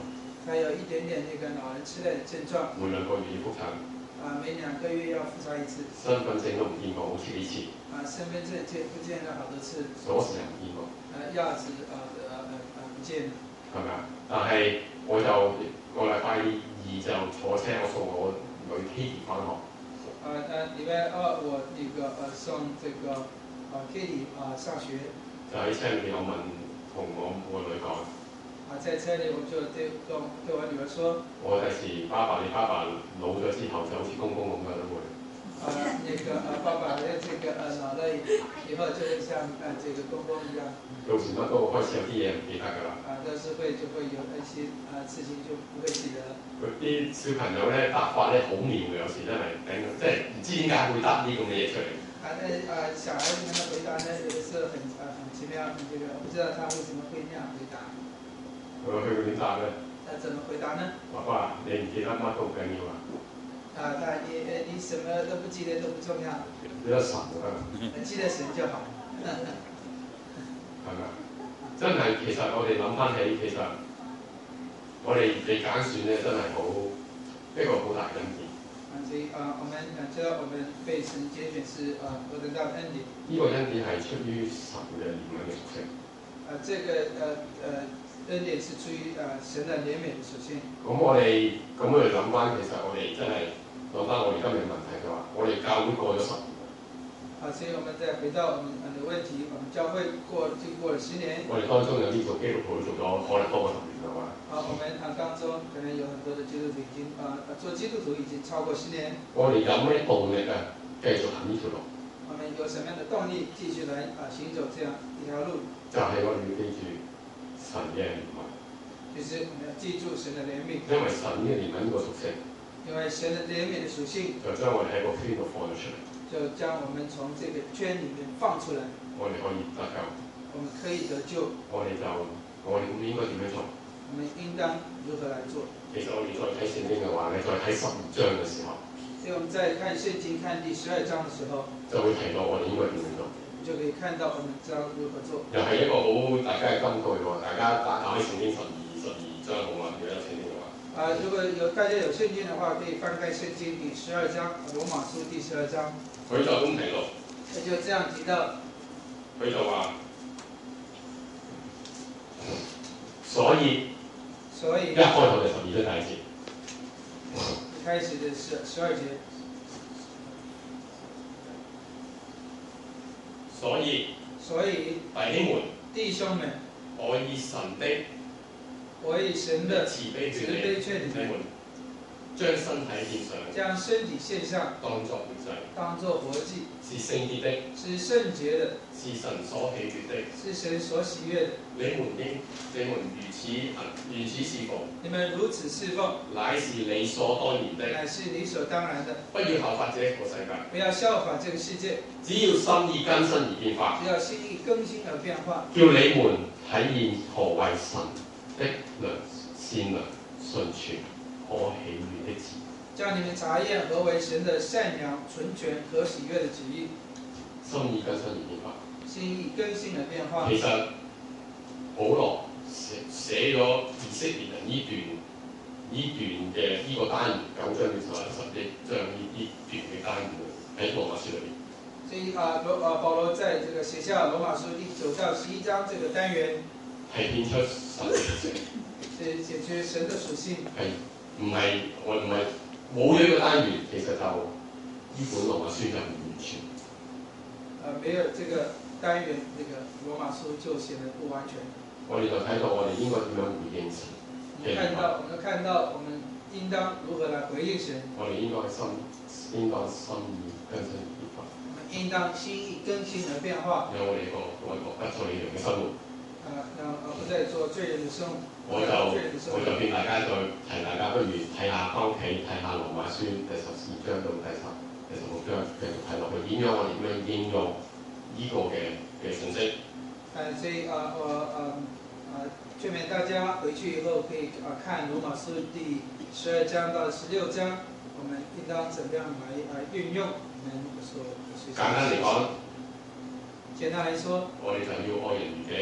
他有一点点那个老人痴呆的症狀。 每兩個月要覆診。 啊，每兩個月要覆查一次。 身份證都唔見過，好似幾次。 啊，身份證見不見了好多次。 鎖匙又唔見過。 啊，鑰匙啊啊啊唔見。係咪啊？但係我就我禮拜二就坐車，我送我女 Kitty 翻學。 啊啊，禮拜二我那個呃送這個啊 Kitty 啊上學。 就喺車裏邊，我問同我我女講。 啊，在車裏我就對跟對我女兒說。我第時爸爸，你爸爸老咗之後就好似公公咁嘅都會。 啊，那個啊爸爸的這個呃老了以後就會像呃這個公公一樣。 到時乜都開始有啲嘢唔記得㗎啦。 啊，到時會就會有一些啊事情就不會記得。 佢啲小朋友咧答法咧好妙嘅，有時真係頂，即係唔知點解會答啲咁嘅嘢出嚟。啊，那啊小孩子他們回答呢，有的時候很啊很奇妙，這個不知道他為什麼會那樣回答。佢佢點答咧？他怎麼回答呢？爸爸，你唔記得乜都唔緊要啊！啊，但你誒你什麼都不記得都不重要。記得神啊！記得神就好。係咪？真係其實我哋諗翻起，其實我哋被揀選咧，真係好一個好大嘅恩典。所以啊，我們知道我們被神揀選是啊何等大的恩典。呢個恩典係出於神嘅憐憫嘅屬性。啊，這個呃呃。恩典是出於誒神的憐憫的屬性。咁我哋咁我哋諗翻，其實我哋真係諗翻我哋今日嘅問題就話，我哋教會過咗十年。啊，所以我們再回到我們嘅問題，我們教會過經過了十年。我哋當中有啲做基督徒做咗可能多過十年嘅話。啊，我們啊當中可能有很多的基督徒已經啊做基督徒已經超過十年。我哋有咩動力啊？繼續行呢條路？我們有什麼樣的動力繼續來啊行走這樣一條路？就係我哋要記住。神嘅憐憫，其實我們要記住神的憐憫，因為神嘅憐憫個屬性，因為神的憐憫的屬性，就將我哋喺個圈度放咗出嚟，就將我們從這個圈裡面放出來，我哋可以得救，我們可以得救，我哋就我哋應該點樣做？我們應當如何來做？其實我哋再睇聖經嘅話咧，再睇十二章嘅時候，所以我們在看聖經看第十二章嘅時候，就會提到我哋應該點樣做。就可以看到我們知道如何做。又係一個好大家嘅金句喎，大家打打開聖經十二十二章好嘛？如果有聖經嘅話。啊，如果有大家有聖經嘅話，可以翻開聖經第十二章，羅馬書第十二章。佢就咁提到。佢就這樣提到。佢就話，所以。所以。一開頭就十二章第一節。一開始就十十二節。所以，所以弟兄們，弟兄們，我以神的，我以神的慈悲勸你們，將身體獻上，將身體獻上，當作活祭，當作活祭，是聖潔的，是聖潔的，是神所喜悅的，是神所喜悅的。你們應，你們如此行，如此侍奉，你們如此侍奉，乃是理所當然的，乃是理所當然的。不要效法這個世界，不要效法這個世界。只要心意更新而變化，只要心意更新而變化，叫你們體驗何為神的良善良純全可喜悅的旨意，叫你們查驗何為神的善良純全可喜悅的旨意。心意更新而變化，心意更新而變化。其實保羅寫寫咗以色列人呢段呢段嘅呢個單元九章至十一十一章呢呢段嘅單元喺羅馬書裏面。所以啊，羅啊保羅在這個寫下羅馬書第九到十一章這個單元，係顯出神嘅屬性，是寫出神的屬性。係唔係我唔係冇咗呢個單元，其實就呢本羅馬書就唔完全。啊，沒有這個單元，這個羅馬書就顯得不完全。我哋就睇到我哋應該點樣回應神。我們看到，我們看到，我們應當如何來回應神。我哋應該心，應當心意更新而變化。我們應當心意更新而變化。讓我哋個外國不再一樣嘅生活。啊，讓啊不再做罪人嘅生活。我就我就勸大家再提大家，不如睇下翻屋企睇下羅馬書第十二章到第十第十六章，繼續睇落去點樣我哋點樣應用呢個嘅嘅信息。誒，所以啊，我啊啊勸勉大家回去以後可以啊看羅馬書第十二章到十六章，我們應當怎樣來來運用我們所學習。簡單嚟講，簡單嚟說，我哋就要愛人如己。我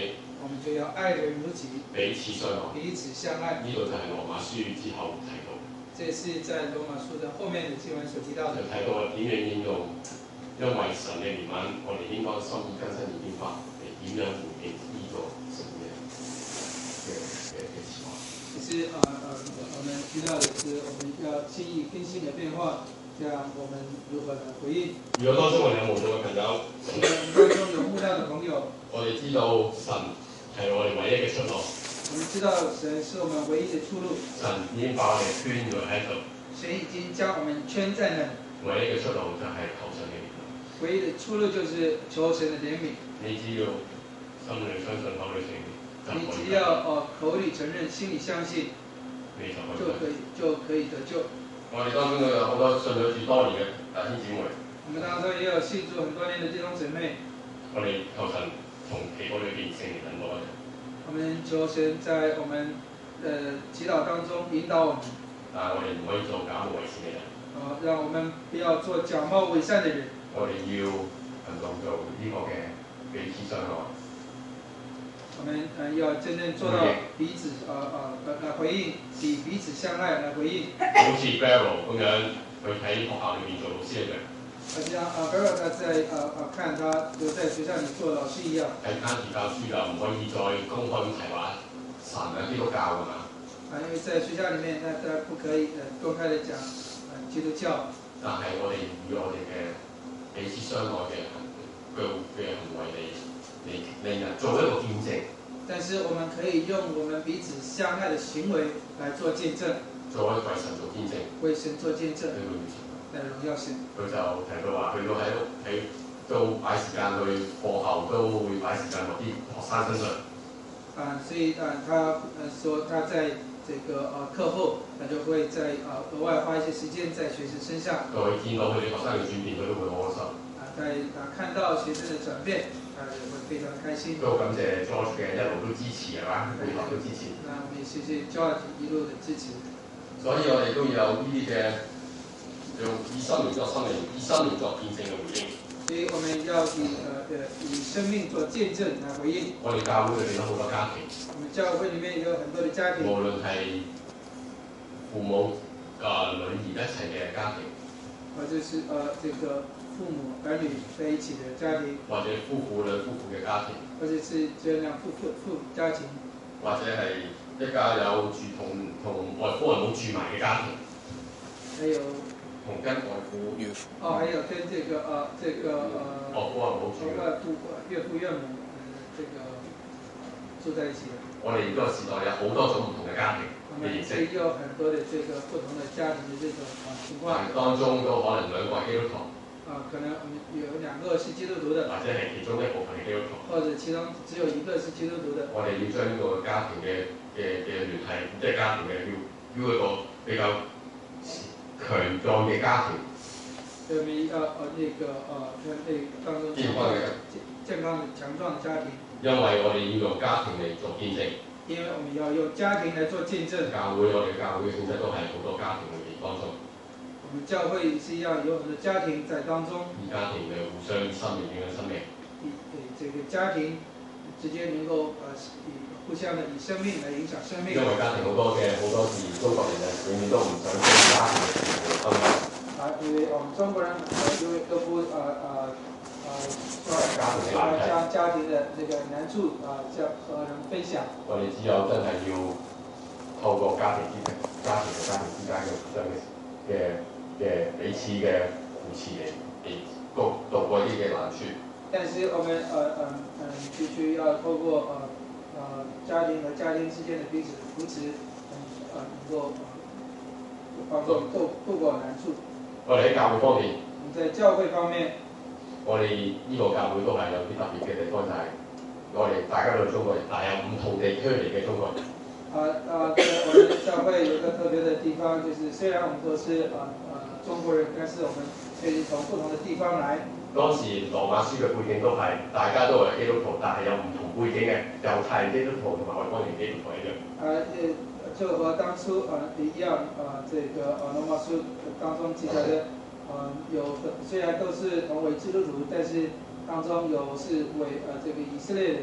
我們就要愛人如己， 彼此相愛。 彼此相愛。 呢個就係羅馬書之後提到。 這是在羅馬書的後面的經文所提到的。 就睇到點樣應用，因為神嘅憐憫，我哋應該心意更新而變化，嚟點樣回應呢個神嘅嘅嘅嘅詞話。 其實啊呃，我們提到的是我們要心意更新的變化，這樣我們如何來回應？ 如果當中我哋有慕道嘅朋友， 當中有慕道的朋友， 我哋知道神係我哋唯一嘅出路。 我們知道神是我們唯一的出路。 神已經把我哋圈咗喺度。 神已經將我們圈在那裡。 唯一嘅出路就係求神嘅憐憫。 唯一的出路就是求神的憐憫。 你只要心裏相信，口裏承認， 你只要哦口裏承認，心裏相信， 你就可以就可以得救。 我哋當中都有好多信咗主多年嘅弟兄姊妹。 我們當中也有信主很多年的弟兄姊妹。 我哋求神從祈禱裏邊聖靈引導我哋。 我們求神在我們呃祈禱當中引導我們。 但係我哋唔可以做假冒偽善嘅人。 啊，讓我們不要做假冒偽善的人。 我哋要行動做呢個嘅彼此相愛。 我們呃要真正做到彼此呃呃來回應，以彼此相愛來回應。 好似 Barrow 咁樣，佢喺學校裏面做老師一樣。 好像啊 Barrow 他在呃呃看他就在學校裏做老師一樣。喺間學教書就唔可以再公開咁提話神啊基督教㗎嘛。啊， 因為在學校裡面，他他不可以呃公開的講呃基督教。但係我哋以我哋嘅彼此相愛嘅行嘅嘅行為嚟嚟令人做一個見證。但是我們可以用我們彼此相愛的行為來做見證。做為神做見證。為神做見證。嚟榮耀神。佢就提到話，佢都喺屋企都擺時間去課後都會擺時間落啲學生身上。啊，所以啊，他呃說他在這個呃課後，他就會在啊額外花一些時間在學生身上。佢見到佢哋學生嘅轉變，佢都會好開心。啊，在啊看到學生嘅轉變，啊也會非常開心。都感謝 George 嘅一路都支持係嘛，配合都支持。啊，我哋謝謝 George 一路嘅支持。所以我哋都有呢啲嘅用以生命作生命，以生命作見證嘅回應。所以我們要以呃呃以生命做見證來回應。我哋教會裏邊有好多家庭。我們教會裡面有很多的家庭。無論係父母啊、呃、女兒一齊嘅家庭，或者是呃這個父母兒女在一起嘅家庭，或者夫婦兩夫婦嘅家庭，或者是這樣夫婦夫家庭，或者係一家有住同同外父外母住埋嘅家庭，還有。同跟外父岳父哦，還有跟這個呃這個呃外父外母住外父岳父岳母呃這個住在一起的。我哋呢個時代有好多種唔同嘅家庭嘅形式。有很多的這個不同的家庭的這種啊情況。當中都可能兩個係基督徒。啊，可能有兩個是基督徒的。或者係其中一部分係基督徒。或者其中只有一個是基督徒的。我哋要將呢個家庭嘅嘅嘅聯繫，即係家庭嘅要要一個比較強壯嘅家庭，我們要呃那個呃跟那當中健康嘅健康嘅強壯嘅家庭。因為我哋要用家庭嚟做見證。因為我們要用家庭嚟做見證。教會我哋教會嘅性質都係好多家庭裏面當中。我們教會是一樣，有很多家庭在當中。以家庭嘅互相生命影響生命。以誒這個家庭之間能夠呃以互相的以生命來影響生命。因為家庭好多嘅好多時，中國人嘅永遠都唔想將家庭嘅事情分享。啊，因為我們中國人因為都不呃呃呃說將家庭的這個難處啊，將和人分享。我哋只有真係要透過家庭之家庭同家庭之間嘅互相嘅嘅嘅彼此嘅扶持嚟嚟度度過呢啲嘅難處。但是我們呃嗯嗯必須要透過呃。呃，家庭和家庭之間的彼此扶持，嗯，呃，能夠幫助度度過難處。我哋喺教會方面，在教會方面，我哋呢個教會都係有啲特別嘅地方，就係我哋大家都係中國人，但係有唔同地區嚟嘅中國人。啊啊，在我們教會有一個特別的地方，就是雖然我們都是啊啊中國人，但是我們可以從不同的地方來。當時羅馬書嘅背景都係大家都係基督徒，但係有唔同背景嘅猶太人基督徒同埋外邦人基督徒一樣。啊，就和當初啊一樣啊，這個啊羅馬書當中記載的，啊有雖然都是同為基督徒，但是當中有是為啊這個以色列人的，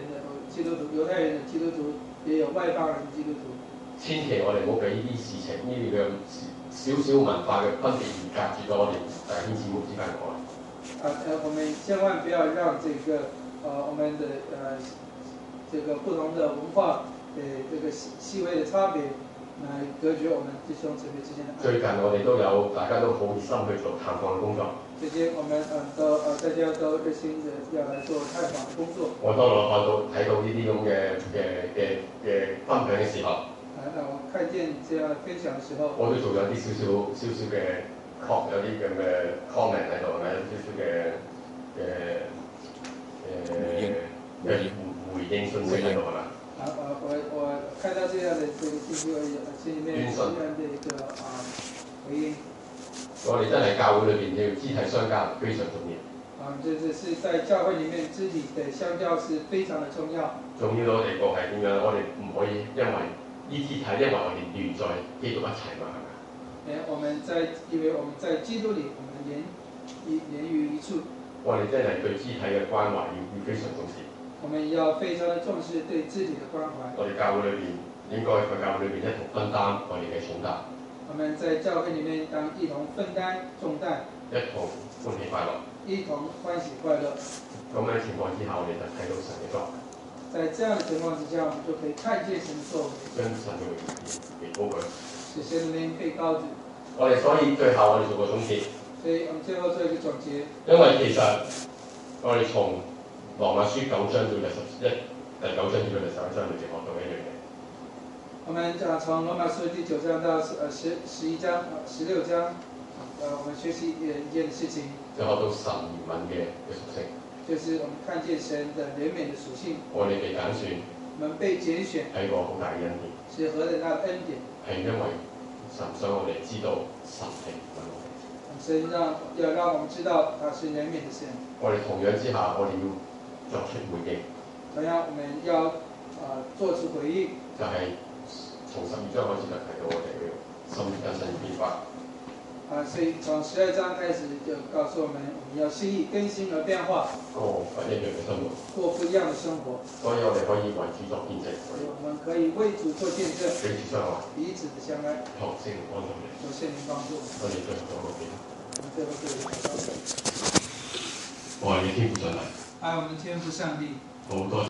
基督徒，猶太人的基督徒，也有外邦人的基督徒。 千祈我哋唔好俾呢啲事情，呢啲嘅少少文化嘅分別而隔住咗我哋弟兄姊妹之間嘅愛。 啊呃，我們千萬不要讓這個呃我們的呃這個不同的文化呃這個細細微的差別，來隔絕我們弟兄姊妹之間的愛。 最近我哋都有大家都好熱心去做探訪嘅工作。 最近我們呃都呃大家都熱心的要來做探訪的工作。 我當我看到睇到呢啲咁嘅嘅嘅嘅分享嘅時候， 啊，那我看見這樣分享嘅時候， 我都做咗啲少少少少嘅 comment 有啲咁嘅 comment 喺度，係咪有少少嘅嘅誒嘅回應信息喺度係嘛？ 啊啊，我我看到這樣的這個信息，我心裡面這樣的一個啊回應。 我哋真係教會裏邊要肢體相交，非常重要。 啊，就是是在教會裡面肢體的相交是非常的重要。重要到地步係點樣？我哋唔可以因為呢肢體，因為我哋連在基督一齊嘛，係咪？ 誒，我們在因為我們在基督裡，我們連一連於一處。我哋真係對肢體嘅關懷要要非常重視。我們要非常的重視對肢體的關懷。 我哋教會裏邊應該在教會裏邊一同分擔我哋嘅重擔。 我們在教會裡面當一同分擔重擔， 一同歡喜快樂， 一同歡喜快樂。 咁樣情況之下，我哋就睇到神嘅作為。 在這樣的情況之下，我們就可以看見神的作為。 將神嘅榮耀俾高舉， 使神的名被高舉。 我哋所以最後我哋做個總結。 所以我們最後做一個總結。 因為其實我哋從羅馬書九章到第十一第九章至到第十一章，裏邊學到一樣嘢。 我們啊，從羅馬書第九章到十呃十十一章、十六章，呃，我們學習一一件事情。 就學到神憐憫嘅嘅屬性。 就是我們看見神的憐憫的屬性。 我哋被揀選。 我們被揀選。 係一個好大嘅恩典。 是何等大的恩典？係因為神想我哋知道神係憐憫我哋。 神讓要讓我們知道他是憐憫的神。 我哋同樣之下，我哋要作出回應。 同樣，我們要啊、呃、做出回應。 就係、是。從十二章開始就提到我哋嘅心意更新變化。 啊，所以從十二章開始就告訴我們，我們要心意更新而變化。 過不一樣嘅生活。 過不一樣嘅生活。 所以我哋可以為主作見證。 所以我們可以為主做見證。 彼此相愛。 彼此的相愛。 求聖靈幫助你。 求聖靈幫助。 我哋最後講個結。 我們最後做一個禱告。 我係你天父上帝。 愛我們天父上帝。 好多。